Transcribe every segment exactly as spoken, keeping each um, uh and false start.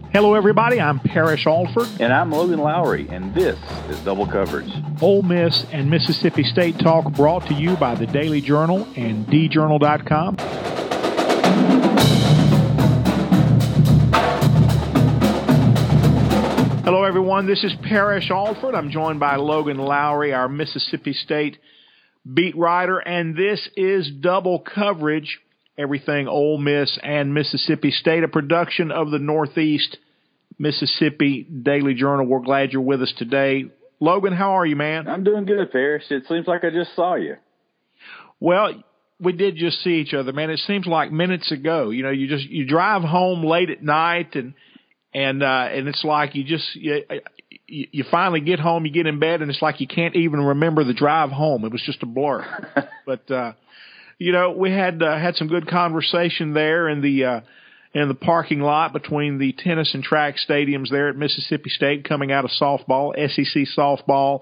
Hello, everybody. I'm Parrish Alford. And I'm Logan Lowry, and this is Double Coverage. Ole Miss and Mississippi State Talk brought to you by the Daily Journal and d journal dot com. Hello, everyone. This is Parrish Alford. I'm joined by Logan Lowry, our Mississippi State beat writer, and this is Double Coverage. Everything Ole Miss and Mississippi State, a production of the Northeast Mississippi Daily Journal. We're glad you're with us today. Logan, how are you, man? I'm doing good, Parrish. It seems like I just saw you. Well, we did just see each other, man. It seems like minutes ago. You know, you just you drive home late at night, and and uh, and it's like you just you, you finally get home, you get in bed, and it's like you can't even remember the drive home. It was just a blur. but uh, you know, we had uh, had some good conversation there in the uh, in the parking lot between the tennis and track stadiums there at Mississippi State, coming out of softball, S E C softball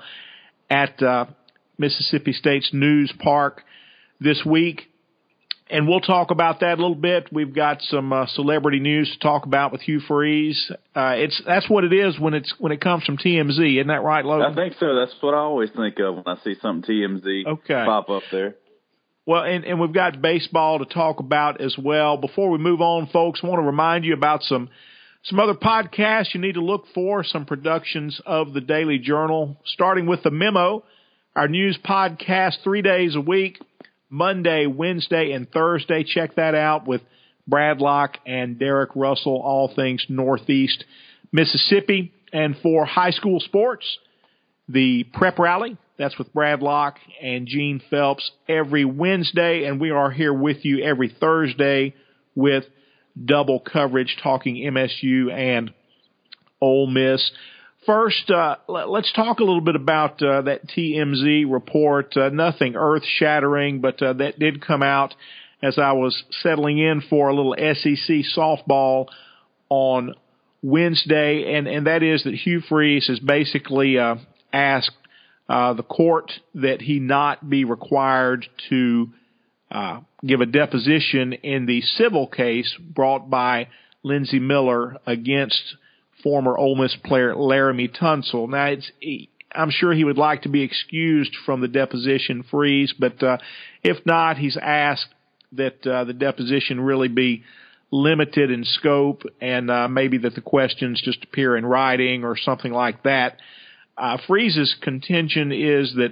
at uh, Mississippi State's News Park this week. And we'll talk about that a little bit. We've got some uh, celebrity news to talk about with Hugh Freeze. Uh, it's that's what it is when it's when it comes from T M Z, isn't that right, Logan? I think so. That's what I always think of when I see something T M Z okay. pop up there. Well, and, and we've got baseball to talk about as well. Before we move on, folks, I want to remind you about some some other podcasts you need to look for, some productions of the Daily Journal, starting with The Memo, our news podcast three days a week, Monday, Wednesday, and Thursday. Check that out with Brad Locke and Derek Russell, all things Northeast Mississippi. And for high school sports, the Prep Rally. That's with Brad Locke and Gene Phelps every Wednesday, and we are here with you every Thursday with Double Coverage, talking M S U and Ole Miss. First, uh, let's talk a little bit about uh, that T M Z report. Uh, nothing earth-shattering, but uh, that did come out as I was settling in for a little S E C softball on Wednesday, and, and that is that Hugh Freeze has basically uh, asked Uh, the court that he not be required to uh, give a deposition in the civil case brought by Lindsey Miller against former Ole Miss player Laremy Tunsil. Now, it's, I'm sure he would like to be excused from the deposition, Freeze, but uh, if not, he's asked that uh, the deposition really be limited in scope and uh, maybe that the questions just appear in writing or something like that. Uh, Freeze's contention is that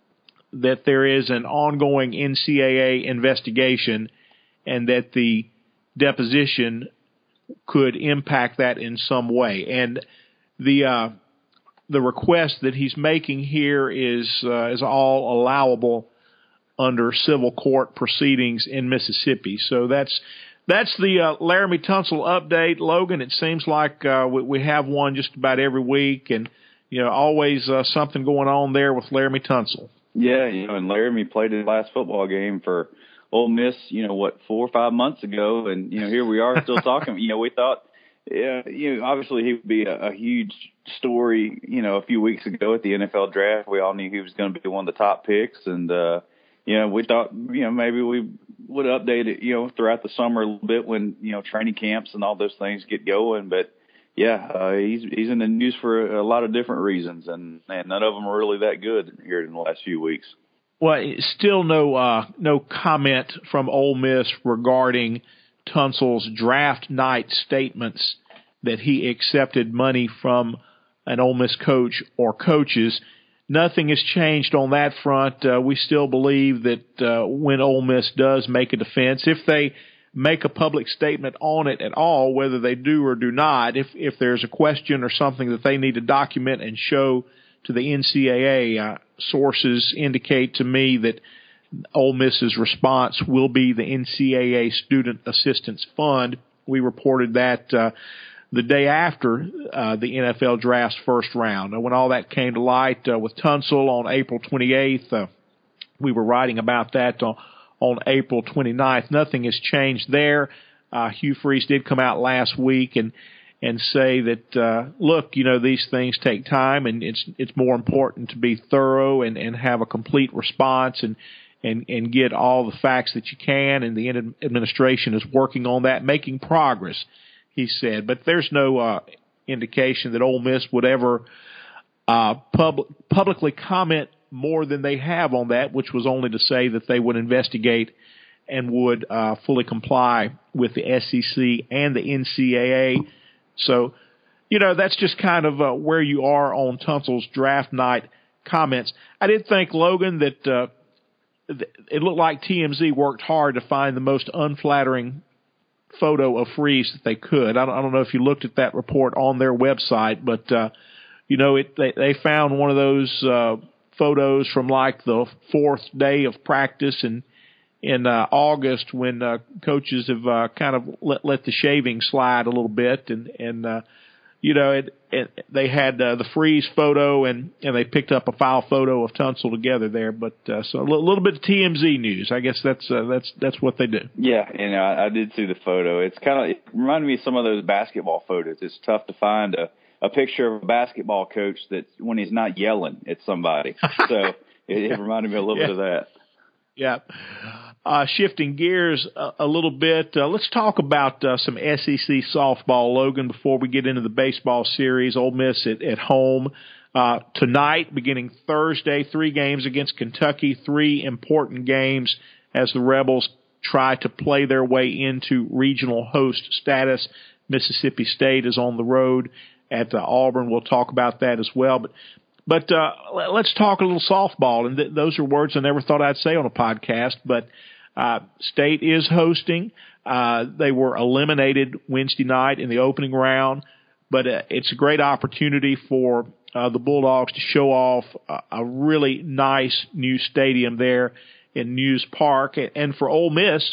that there is an ongoing N C double A investigation and that the deposition could impact that in some way. And the uh, the request that he's making here is uh, is all allowable under civil court proceedings in Mississippi. So that's that's the uh, Laremy Tunsil update, Logan. It seems like uh, we, we have one just about every week, and you know, always uh, something going on there with Laremy Tunsil. Yeah, you know, and Laremy played his last football game for Ole Miss, you know, what, four or five months ago, and, you know, here we are still talking. You know, we thought, yeah, you know, obviously he would be a, a huge story, you know, a few weeks ago at the N F L draft. We all knew he was going to be one of the top picks, and, uh, you know, we thought, you know, maybe we would update it, you know, throughout the summer a little bit when, you know, training camps and all those things get going, but yeah, uh, he's he's in the news for a lot of different reasons, and, and none of them are really that good here in the last few weeks. Well, still no uh, no comment from Ole Miss regarding Tunsil's draft night statements that he accepted money from an Ole Miss coach or coaches. Nothing has changed on that front. Uh, we still believe that uh, when Ole Miss does make a defense, if they make a public statement on it at all, whether they do or do not, if if there's a question or something that they need to document and show to the N C double A, uh, sources indicate to me that Ole Miss's response will be the N C double A Student Assistance Fund. We reported that uh, the day after uh, the N F L draft's first round. And when all that came to light uh, with Tunsil on April twenty-eighth, uh, we were writing about that on on April twenty-ninth. Nothing has changed there. Uh, Hugh Freeze did come out last week and and say that, uh, look, you know, these things take time, and it's it's more important to be thorough and, and have a complete response and, and, and get all the facts that you can, and the administration is working on that, making progress. he said. But there's no uh, indication that Ole Miss would ever uh, pub- publicly comment more than they have on that, which was only to say that they would investigate and would uh, fully comply with the S E C and the N C double A. So, you know, that's just kind of uh, where you are on Tunsil's draft night comments. I did think, Logan, that uh, th- it looked like T M Z worked hard to find the most unflattering photo of Freeze that they could. I don't, I don't know if you looked at that report on their website, but, uh, you know, it, they, they found one of those uh, photos from like the fourth day of practice and in uh, August when uh, coaches have uh, kind of let, let the shaving slide a little bit. And, and uh, you know, it, it, they had uh, the Freeze photo and, and they picked up a file photo of Tunsil together there. But uh, so a little, little bit of T M Z news. I guess that's uh, that's that's what they do. Yeah, you know, I, I did see the photo. It's kind of, it reminded me of some of those basketball photos. It's tough to find a, a picture of a basketball coach that when he's not yelling at somebody. So it, it reminded me a little yeah. bit of that. Yeah. Uh, shifting gears a, a little bit, uh, let's talk about uh, some S E C softball, Logan, before we get into the baseball series. Ole Miss at, at home uh, tonight, beginning Thursday, three games against Kentucky, three important games as the Rebels try to play their way into regional host status. Mississippi State is on the road at uh, Auburn. We'll talk about that as well. But But uh, let's talk a little softball, and th- those are words I never thought I'd say on a podcast. But uh, State is hosting. Uh, they were eliminated Wednesday night in the opening round, but uh, it's a great opportunity for uh, the Bulldogs to show off a, a really nice new stadium there in News Park, and for Ole Miss,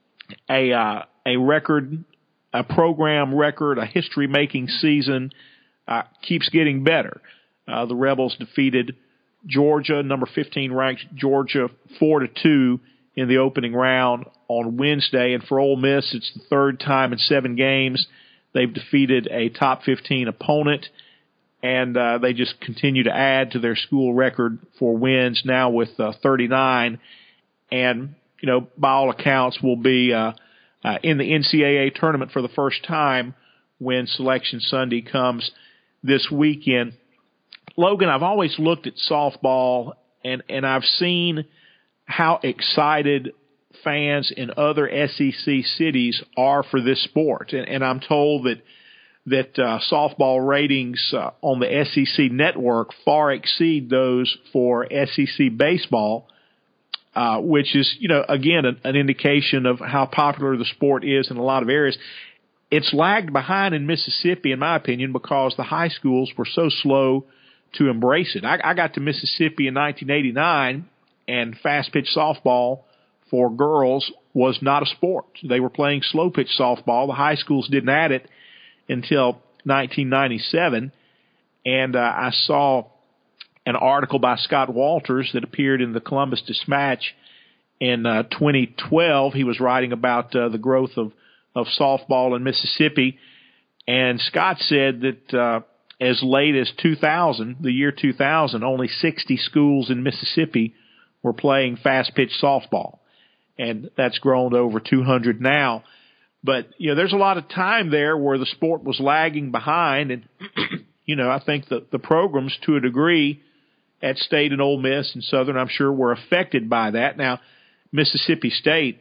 a uh, a record, a program record, a history-making season uh, keeps getting better. Uh, the Rebels defeated Georgia, number fifteen ranked Georgia, four to two in the opening round on Wednesday. And for Ole Miss, it's the third time in seven games they've defeated a top fifteen opponent, and uh, they just continue to add to their school record for wins now with uh, thirty-nine. And you know, by all accounts, will be uh, uh, in the N C double A tournament for the first time when Selection Sunday comes this weekend. Logan, I've always looked at softball, and, and I've seen how excited fans in other S E C cities are for this sport. And, and I'm told that that uh, softball ratings uh, on the S E C network far exceed those for S E C baseball, uh, which is, you know, again, an, an indication of how popular the sport is in a lot of areas. It's lagged behind in Mississippi, in my opinion, because the high schools were so slow to embrace it. I, I got to Mississippi in nineteen eighty-nine, and fast-pitch softball for girls was not a sport. They were playing slow-pitch softball. The high schools didn't add it until nineteen ninety-seven, and uh, I saw an article by Scott Walters that appeared in the Columbus Dispatch in uh, twenty twelve. He was writing about uh, the growth of, of softball in Mississippi, and Scott said that uh, as late as two thousand, the year two thousand, only sixty schools in Mississippi were playing fast-pitch softball, and that's grown to over two hundred now. But, you know, there's a lot of time there where the sport was lagging behind, and, you know, I think the, the programs, to a degree, at State and Ole Miss and Southern, I'm sure, were affected by that. Now, Mississippi State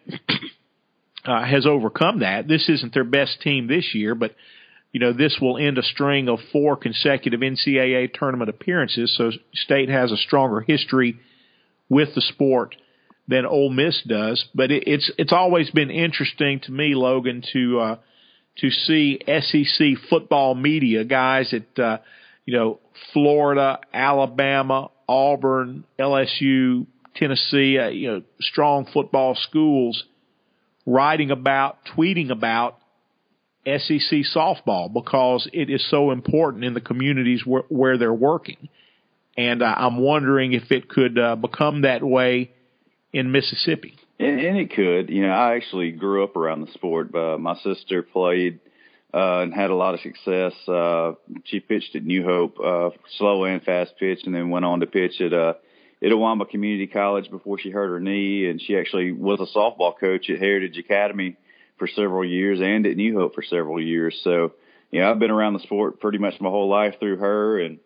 uh, has overcome that. This isn't their best team this year, but you know, this will end a string of four consecutive N C double A tournament appearances, so State has a stronger history with the sport than Ole Miss does. But it, it's it's always been interesting to me, Logan, to uh, to see S E C football media, guys at uh, you know, Florida, Alabama, Auburn, L S U, Tennessee, uh, you know, strong football schools, writing about, tweeting about S E C softball because it is so important in the communities where, where they're working. And uh, I'm wondering if it could uh, become that way in Mississippi. And, and it could. You know, I actually grew up around the sport. Uh, my sister played uh, and had a lot of success. Uh, she pitched at New Hope, uh, slow and fast pitch, and then went on to pitch at uh, Itawamba Community College before she hurt her knee. And she actually was a softball coach at Heritage Academy for several years and at New Hope for several years. So, you know, I've been around the sport pretty much my whole life through her. And,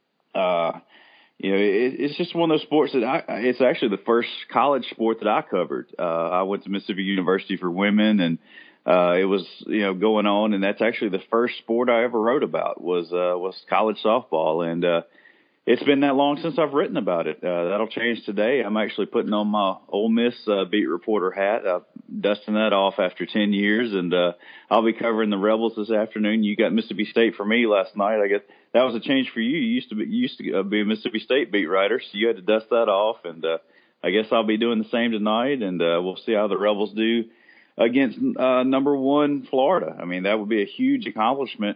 uh, you know, it, it's just one of those sports that I, it's actually the first college sport that I covered. Uh, I went to Mississippi University for women, and uh, it was, you know, going on. And that's actually the first sport I ever wrote about was, uh, was college softball. And, uh, it's been that long since I've written about it. Uh, that'll change today. I'm actually putting on my Ole Miss uh, beat reporter hat, uh, dusting that off after ten years, and uh, I'll be covering the Rebels this afternoon. You got Mississippi State for me last night. I guess that was a change for you. You used to be, you used to be a Mississippi State beat writer, so you had to dust that off, and uh, I guess I'll be doing the same tonight, and uh, we'll see how the Rebels do against uh, number one Florida. I mean, that would be a huge accomplishment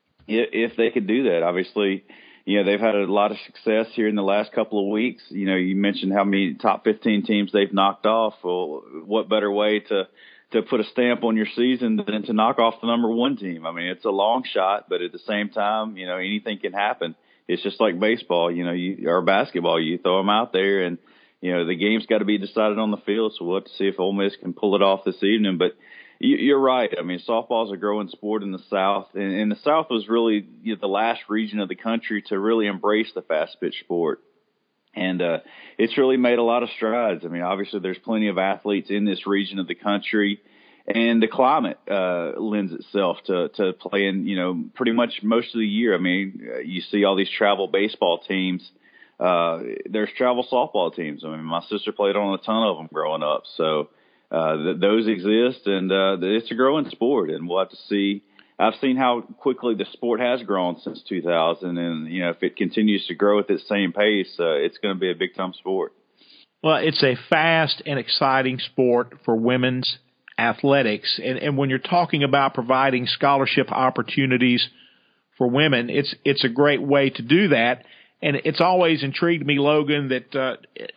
if, if they could do that. Obviously, you know, they've had a lot of success here in the last couple of weeks. You know, you mentioned how many top fifteen teams they've knocked off. Well, what better way to, to put a stamp on your season than to knock off the number one team? I mean, it's a long shot, but at the same time, you know, anything can happen. It's just like baseball, you know, you, or basketball. You throw them out there and, you know, the game's got to be decided on the field. So we'll have to see if Ole Miss can pull it off this evening. But you're right. I mean, softball's a growing sport in the South, and, and the South was really, you know, the last region of the country to really embrace the fast pitch sport. And uh, it's really made a lot of strides. I mean, obviously there's plenty of athletes in this region of the country, and the climate uh, lends itself to, to playing, you know, pretty much most of the year. I mean, you see all these travel baseball teams. Uh, there's travel softball teams. I mean, my sister played on a ton of them growing up. So, Uh, th- those exist, and uh, it's a growing sport, and we'll have to see. I've seen how quickly the sport has grown since two thousand, and, you know, if it continues to grow at the same pace, uh, it's going to be a big-time sport. Well, it's a fast and exciting sport for women's athletics, and, and when you're talking about providing scholarship opportunities for women, it's it's a great way to do that, and it's always intrigued me, Logan, that uh,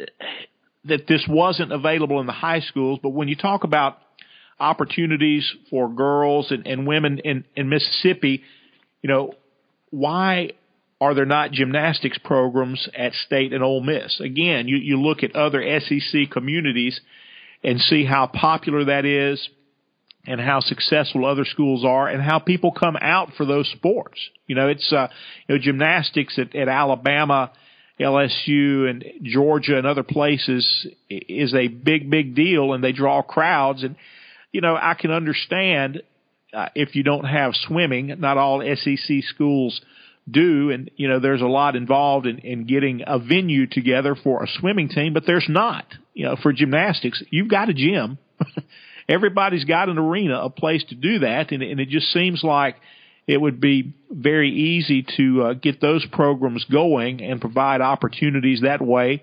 that this wasn't available in the high schools, but when you talk about opportunities for girls and, and women in, in Mississippi, you know, why are there not gymnastics programs at State and Ole Miss? Again, you, you look at other S E C communities and see how popular that is and how successful other schools are and how people come out for those sports. You know, it's, uh, you know, gymnastics at, at Alabama, L S U and Georgia and other places is a big, big deal, and they draw crowds. And, you know, I can understand uh, if you don't have swimming, not all S E C schools do. And, you know, there's a lot involved in, in getting a venue together for a swimming team, but there's not. You know, for gymnastics, you've got a gym. Everybody's got an arena, a place to do that. And, and it just seems like it would be very easy to uh, get those programs going and provide opportunities that way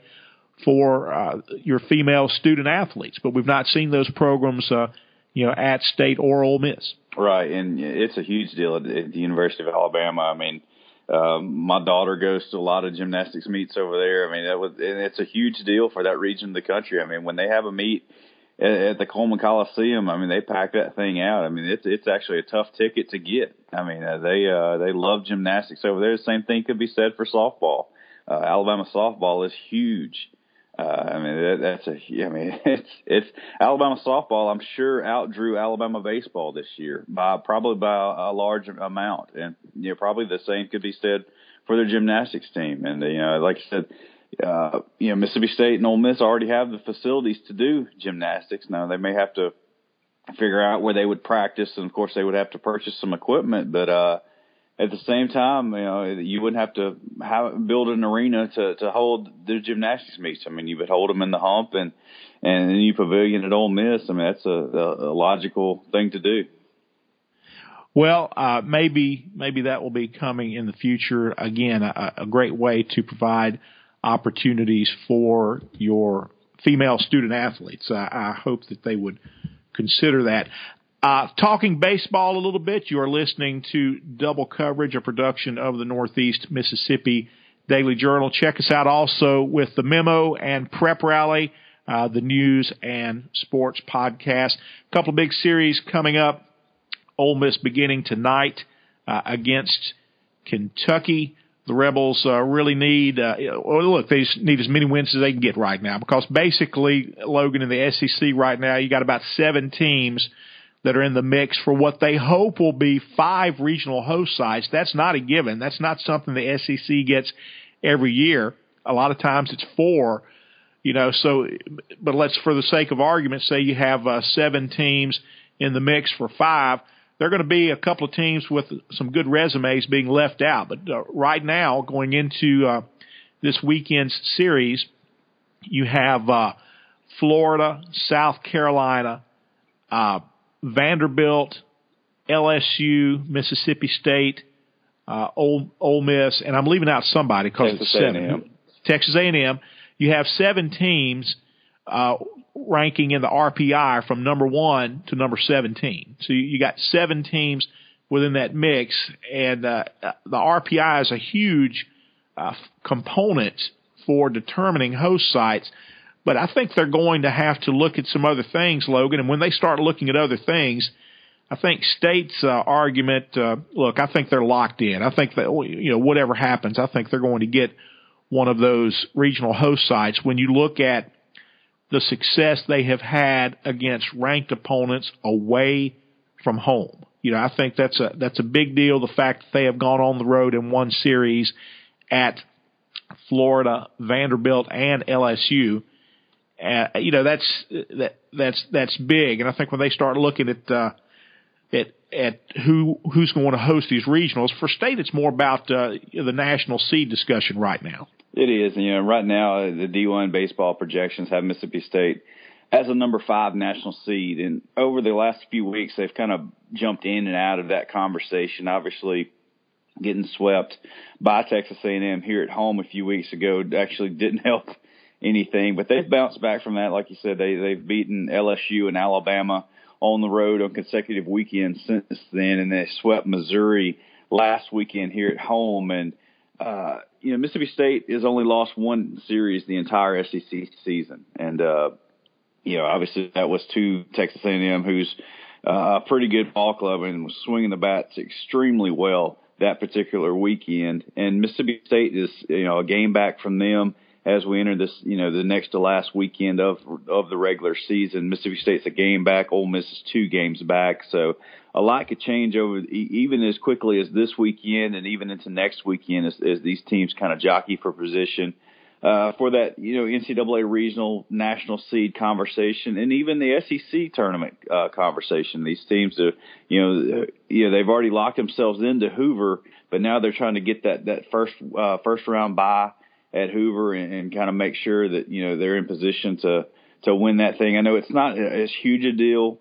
for uh, your female student athletes. But we've not seen those programs, uh, you know, at State or Ole Miss. Right, and it's a huge deal at the University of Alabama. I mean, um, my daughter goes to a lot of gymnastics meets over there. I mean, that was, and it's a huge deal for that region of the country. I mean, when they have a meet at the Coleman Coliseum, I mean, they pack that thing out. I mean, it's it's actually a tough ticket to get. I mean, uh, they uh, they love gymnastics over there. The same thing could be said for softball. Uh, Alabama softball is huge. Uh, I mean, that, that's a. I mean, it's it's Alabama softball. I'm sure outdrew Alabama baseball this year by probably by a large amount, and you know, probably the same could be said for their gymnastics team. And you know, like I said. Uh, you know, Mississippi State and Ole Miss already have the facilities to do gymnastics. Now, they may have to figure out where they would practice, and, of course, they would have to purchase some equipment. But uh, at the same time, you know, you wouldn't have to have, build an arena to, to hold the gymnastics meets. I mean, you would hold them in the hump and, and the new pavilion at Ole Miss. I mean, that's a, a, a logical thing to do. Well, uh, maybe maybe that will be coming in the future. Again, a, a great way to provide opportunities for your female student athletes. I, I hope that they would consider that. Uh, talking baseball a little bit, you are listening to Double Coverage, a production of the Northeast Mississippi Daily Journal. Check us out also with the Memo and Prep Rally, uh, the news and sports podcast. A couple of big series coming up. Ole Miss beginning tonight uh, against Kentucky. The Rebels uh, really need, uh, well, look, they just need as many wins as they can get right now, because basically, Logan, in the S E C right now, you got about seven teams that are in the mix for what they hope will be five regional host sites. That's not a given. That's not something the S E C gets every year. A lot of times it's four, you know, so, but let's, for the sake of argument, say you have uh, seven teams in the mix for five. There are going to be a couple of teams with some good resumes being left out. But uh, right now, going into uh, this weekend's series, you have uh, Florida, South Carolina, uh, Vanderbilt, L S U, Mississippi State, uh, Ole, Ole Miss, and I'm leaving out somebody because it's seven. A and M. Texas A and M. You have seven teams uh, ranking in the R P I from number one to number seventeen. So you got seven teams within that mix, and uh, the R P I is a huge uh, component for determining host sites. But I think they're going to have to look at some other things, Logan, and when they start looking at other things, I think State's uh, argument, uh, look, I think they're locked in. I think that, you know, whatever happens, I think they're going to get one of those regional host sites. When you look at the success they have had against ranked opponents away from home, you know, I think that's a that's a big deal. The fact that they have gone on the road and won series at Florida, Vanderbilt, and L S U, uh, you know, that's that that's that's big. And I think when they start looking at uh, at at who who's going to host these regionals, for State, it's more about uh, the national seed discussion right now. It is. You know, right now the D one baseball projections have Mississippi State as a number five national seed, and over the last few weeks they've kind of jumped in and out of that conversation. Obviously, getting swept by Texas A and M here at home a few weeks ago actually didn't help anything, but they've bounced back from that. Like you said, they they've beaten L S U and Alabama on the road on consecutive weekends since then, and they swept Missouri last weekend here at home. And uh, you know, Mississippi State has only lost one series the entire S E C season, and uh, you know, obviously that was to Texas A and M, who's uh, a pretty good ball club and was swinging the bats extremely well that particular weekend. And Mississippi State is, you know, a game back from them as we enter this, you know, the next to last weekend of of the regular season. Mississippi State's a game back. Ole Miss is two games back. So a lot could change over even as quickly as this weekend and even into next weekend as, as these teams kind of jockey for position uh, for that, you know, N C double A regional national seed conversation and even the S E C tournament uh, conversation. These teams, are, you know, you know, they've already locked themselves into Hoover, but now they're trying to get that that first uh, first round bye at Hoover and, and kind of make sure that, you know, they're in position to, to win that thing. I know it's not as huge a deal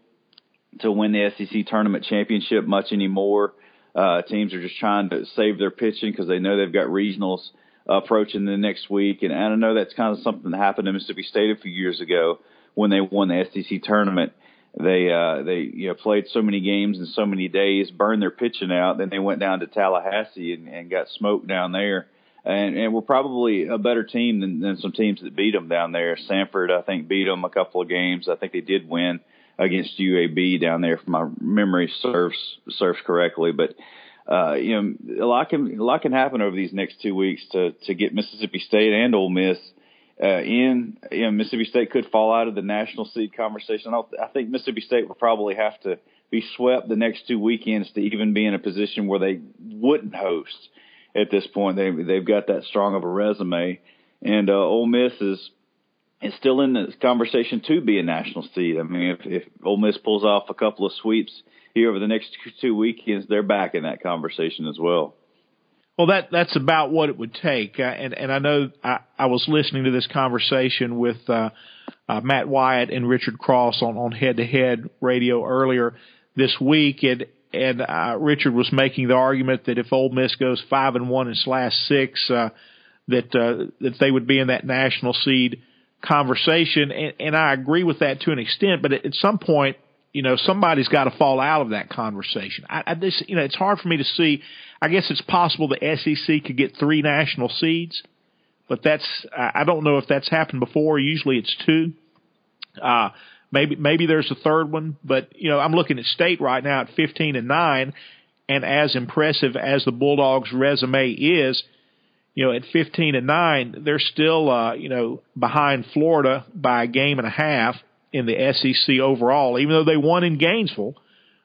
to win the S E C tournament championship much anymore. Uh, teams are just trying to save their pitching because they know they've got regionals approaching the next week. And I know that's kind of something that happened to Mississippi State a few years ago when they won the S E C tournament. They, uh, they, you know, played so many games in so many days, burned their pitching out. Then they went down to Tallahassee and, and got smoked down there. And, and we're probably a better team than, than some teams that beat them down there. Sanford, I think, beat them a couple of games. I think they did win against U A B down there, if my memory serves serves correctly. But uh, you know, a lot can a lot can happen over these next two weeks to to get Mississippi State and Ole Miss uh, in. You know, Mississippi State could fall out of the national seed conversation. I, I think Mississippi State will probably have to be swept the next two weekends to even be in a position where they wouldn't host. At this point, they they've got that strong of a resume, and uh, Ole Miss is is still in the conversation to be a national seed. I mean, if, if Ole Miss pulls off a couple of sweeps here over the next two weekends, they're back in that conversation as well. Well, that that's about what it would take, uh, and and I know I, I was listening to this conversation with uh, uh, Matt Wyatt and Richard Cross on on Head to Head Radio earlier this week, and. And uh, Richard was making the argument that if Ole Miss goes five and one in its last six, uh, that uh, that they would be in that national seed conversation. And, and I agree with that to an extent. But at, at some point, you know, somebody's got to fall out of that conversation. I, I just, you know, it's hard for me to see. I guess it's possible the S E C could get three national seeds, but that's I don't know if that's happened before. Usually it's two. Uh, Maybe maybe there's a third one, but you know I'm looking at State right now at fifteen and nine, and as impressive as the Bulldogs' resume is, you know at fifteen and nine they're still uh, you know behind Florida by a game and a half in the S E C overall. Even though they won in Gainesville,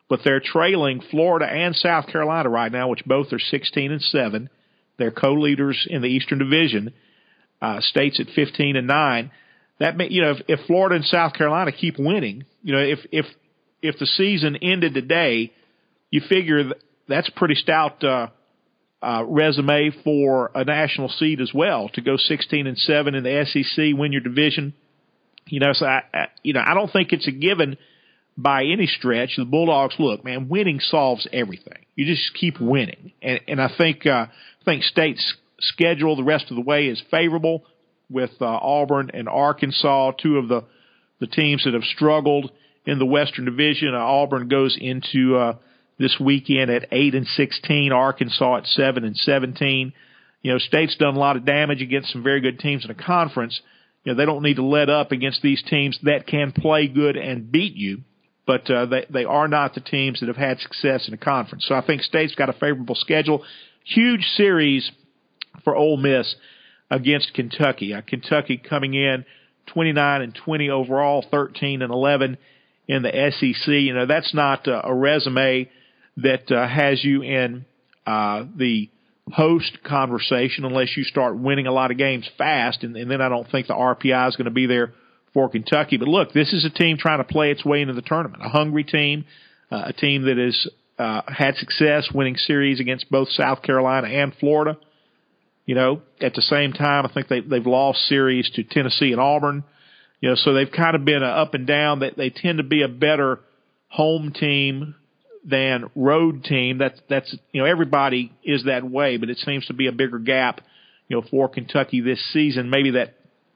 but they're trailing Florida and South Carolina right now, which both are sixteen and seven. They're co-leaders in the Eastern Division. Uh, State's at fifteen and nine. That may, you know, if, if Florida and South Carolina keep winning, you know, if if if the season ended today, you figure that that's a pretty stout uh, uh, resume for a national seed as well, to go sixteen and seven in the S E C, win your division. You know, so I, I, you know, I don't think it's a given by any stretch. The Bulldogs, look, man, winning solves everything. You just keep winning, and and I think uh, I think State's schedule the rest of the way is favorable with uh, Auburn and Arkansas, two of the the teams that have struggled in the Western Division. Uh, Auburn goes into uh, this weekend at eight and sixteen, Arkansas at seven and seventeen. You know, State's done a lot of damage against some very good teams in the conference. You know, they don't need to let up against these teams that can play good and beat you, but uh, they they are not the teams that have had success in the conference. So I think State's got a favorable schedule. Huge series for Ole Miss against Kentucky. Uh, Kentucky coming in twenty-nine and twenty overall, thirteen and eleven in the S E C. You know, that's not uh, a resume that uh, has you in uh, the host conversation unless you start winning a lot of games fast, and, and then I don't think the R P I is going to be there for Kentucky. But look, this is a team trying to play its way into the tournament, a hungry team, uh, a team that has uh, had success winning series against both South Carolina and Florida. You know, at the same time, I think they, they've lost series to Tennessee and Auburn. You know, so they've kind of been a up and down. That they tend to be a better home team than road team. That's that's you know, everybody is that way, but it seems to be a bigger gap, you know, for Kentucky this season. Maybe that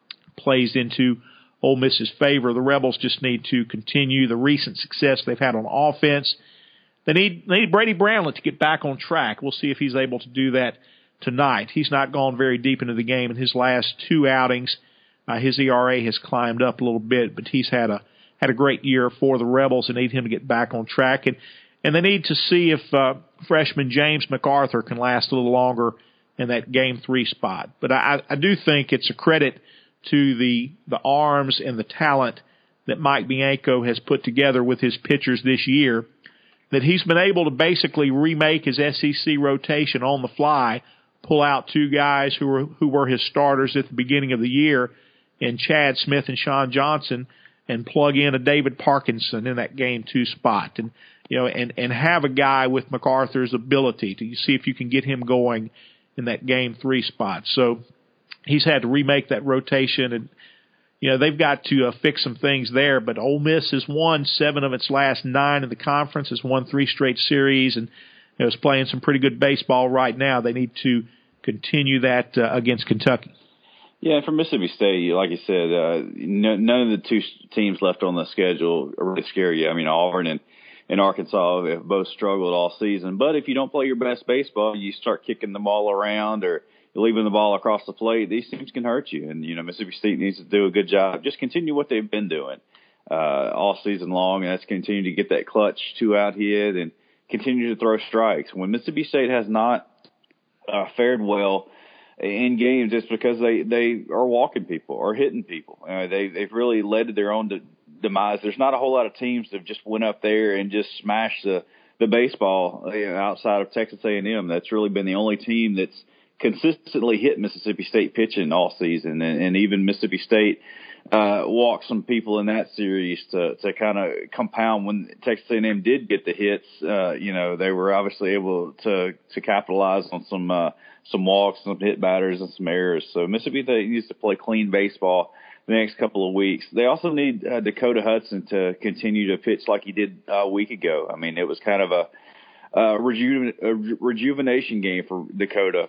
plays into Ole Miss's favor. The Rebels just need to continue the recent success they've had on offense. They need they need Brady Brownlett to get back on track. We'll see if he's able to do that tonight. He's not gone very deep into the game in his last two outings. Uh, his E R A has climbed up a little bit, but he's had a had a great year for the Rebels and need him to get back on track. And and they need to see if uh, freshman James MacArthur can last a little longer in that game three spot. But I, I do think it's a credit to the the arms and the talent that Mike Bianco has put together with his pitchers this year, that he's been able to basically remake his S E C rotation on the fly, pull out two guys who were who were his starters at the beginning of the year, in Chad Smith and Sean Johnson, and plug in a David Parkinson in that game two spot, and you know, and and have a guy with MacArthur's ability to see if you can get him going in that game three spot. So he's had to remake that rotation, and you know, they've got to uh, fix some things there. But Ole Miss has won seven of its last nine in the conference, has won three straight series, and you know, is playing some pretty good baseball right now. They need to continue that uh, against Kentucky. Yeah, for Mississippi State, like you said, uh, no, none of the two teams left on the schedule really scare you. I mean, Auburn and, and Arkansas have both struggled all season. But if you don't play your best baseball, you start kicking the ball around or you're leaving the ball across the plate, these teams can hurt you. And, you know, Mississippi State needs to do a good job. Just continue what they've been doing uh, all season long, and that's continue to get that clutch two-out hit and continue to throw strikes. When Mississippi State has not uh, fared well in games, it's because they, they are walking people or hitting people. Uh, they, they've really led to their own de- demise. There's not a whole lot of teams that just went up there and just smashed the, the baseball, you know, outside of Texas A and M. That's really been the only team that's consistently hit Mississippi State pitching all season. And, and even Mississippi State uh, walked some people in that series to, to kind of compound when Texas A and M did get the hits. Uh, you know, they were obviously able to, to capitalize on some, uh, some walks, some hit batters, and some errors. So Mississippi State needs to play clean baseball the next couple of weeks. They also need uh, Dakota Hudson to continue to pitch like he did uh, a week ago. I mean, it was kind of a, a, reju- a rejuvenation game for Dakota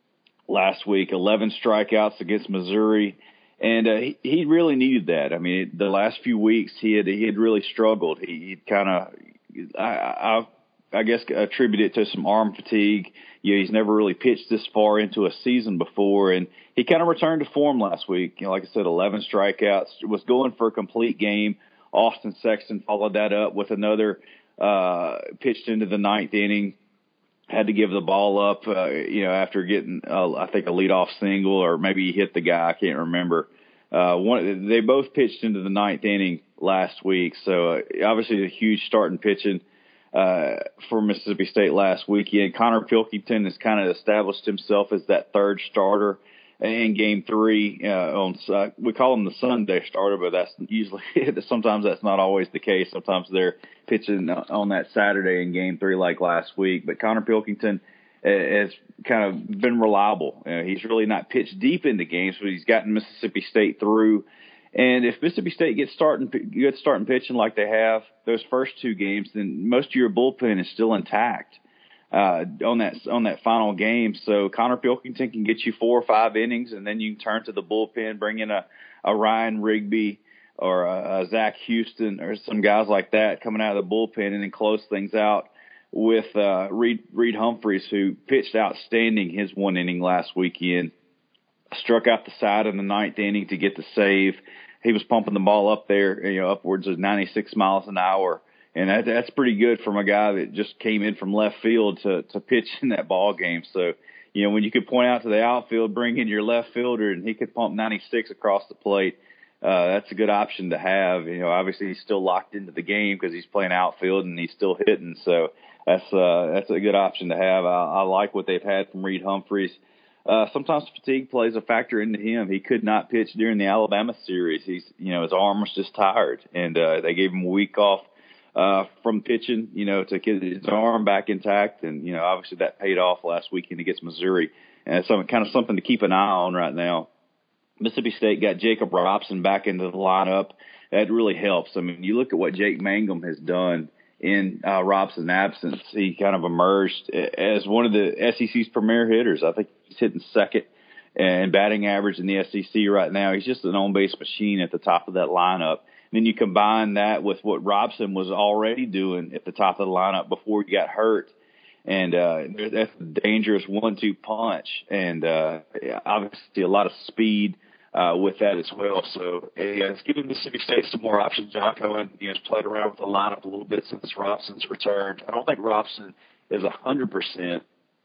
last week. eleven strikeouts against Missouri, and uh, he, he really needed that. I mean, the last few weeks he had he had really struggled. He, he kind of, I, I I guess, attribute it to some arm fatigue. You know, he's never really pitched this far into a season before, and he kind of returned to form last week. You know, like I said, eleven strikeouts, was going for a complete game. Austin Sexton followed that up with another uh, pitched into the ninth inning. Had to give the ball up, uh, you know, after getting, uh, I think, a leadoff single, or maybe he hit the guy. I can't remember. Uh, one, they both pitched into the ninth inning last week, so uh, obviously a huge start in pitching uh, for Mississippi State last weekend. Connor Pilkington has kind of established himself as that third starter in game three. Uh, on uh, we call him the Sunday starter, but that's usually sometimes that's not always the case. Sometimes they're pitching on that Saturday in game three like last week. But Connor Pilkington has kind of been reliable. Uh, he's really not pitched deep into games, but he's gotten Mississippi State through. And if Mississippi State gets starting gets starting pitching like they have those first two games, then most of your bullpen is still intact uh, on that on that final game. So Connor Pilkington can get you four or five innings, and then you can turn to the bullpen, bring in a, a Ryan Rigby or a, a Zach Houston or some guys like that coming out of the bullpen, and then close things out with uh, Reed, Reed Humphreys, who pitched outstanding his one inning last weekend. Struck out the side in the ninth inning to get the save. He was pumping the ball up there, you know, upwards of ninety-six miles an hour. And that, that's pretty good from a guy that just came in from left field to, to pitch in that ball game. So, you know, when you could point out to the outfield, bring in your left fielder, and he could pump ninety-six across the plate, uh, that's a good option to have. You know, obviously he's still locked into the game because he's playing outfield and he's still hitting. So that's, uh, that's a good option to have. I, I like what they've had from Reed Humphreys. Uh, sometimes fatigue plays a factor into him. He could not pitch during the Alabama series. He's, you know, his arm was just tired, and uh, they gave him a week off uh, from pitching, you know, to get his arm back intact. And, you know, obviously that paid off last weekend against Missouri. And it's some, kind of something to keep an eye on right now. Mississippi State got Jacob Robson back into the lineup. That really helps. I mean, you look at what Jake Mangum has done in uh, Robson's absence. He kind of emerged as one of the S E C's premier hitters. I think he's hitting second and batting average in the S E C right now. He's just an on-base machine at the top of that lineup. And then you combine that with what Robson was already doing at the top of the lineup before he got hurt. And uh, that's a dangerous one two punch. And uh, obviously a lot of speed Uh, with that as well. So yeah, it's giving Mississippi State some more options. John Cohen, you know, has played around with the lineup a little bit since Robson's returned. I don't think Robson is one hundred percent,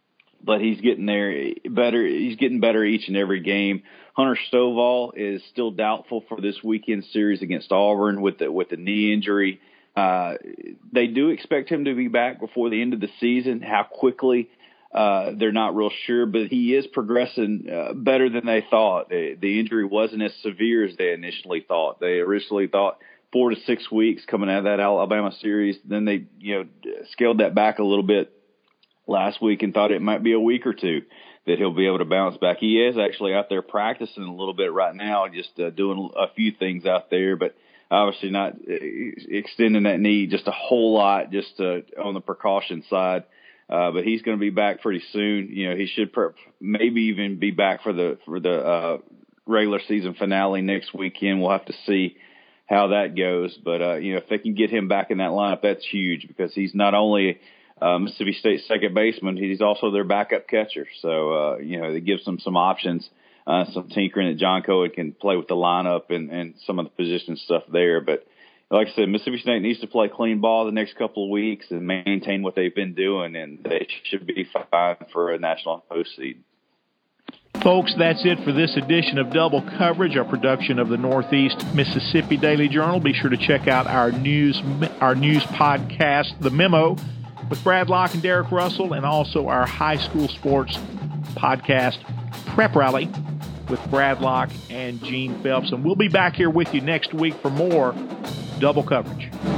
but he's getting there better. He's getting better each and every game. Hunter Stovall is still doubtful for this weekend series against Auburn with the, with the knee injury. Uh, they do expect him to be back before the end of the season. How quickly? Uh, they're not real sure, but he is progressing uh, better than they thought. The, the injury wasn't as severe as they initially thought. They originally thought four to six weeks coming out of that Alabama series. Then they, you know, scaled that back a little bit last week and thought it might be a week or two that he'll be able to bounce back. He is actually out there practicing a little bit right now, just uh, doing a few things out there, but obviously not extending that knee just a whole lot, just uh, on the precaution side. Uh, but he's going to be back pretty soon. You know, he should per- maybe even be back for the for the uh, regular season finale next weekend. We'll have to see how that goes. But, uh, you know, if they can get him back in that lineup, that's huge because he's not only uh, Mississippi State's second baseman, he's also their backup catcher. So, uh, you know, it gives them some options, uh, some tinkering that John Cohen can play with the lineup and, and some of the position stuff there. But, like I said, Mississippi State needs to play clean ball the next couple of weeks and maintain what they've been doing, and they should be fine for a national postseed. Folks, that's it for this edition of Double Coverage, our production of the Northeast Mississippi Daily Journal. Be sure to check out our news our news podcast, The Memo, with Brad Locke and Derek Russell, and also our high school sports podcast, Prep Rally, with Brad Locke and Gene Phelps. And we'll be back here with you next week for more Double Coverage.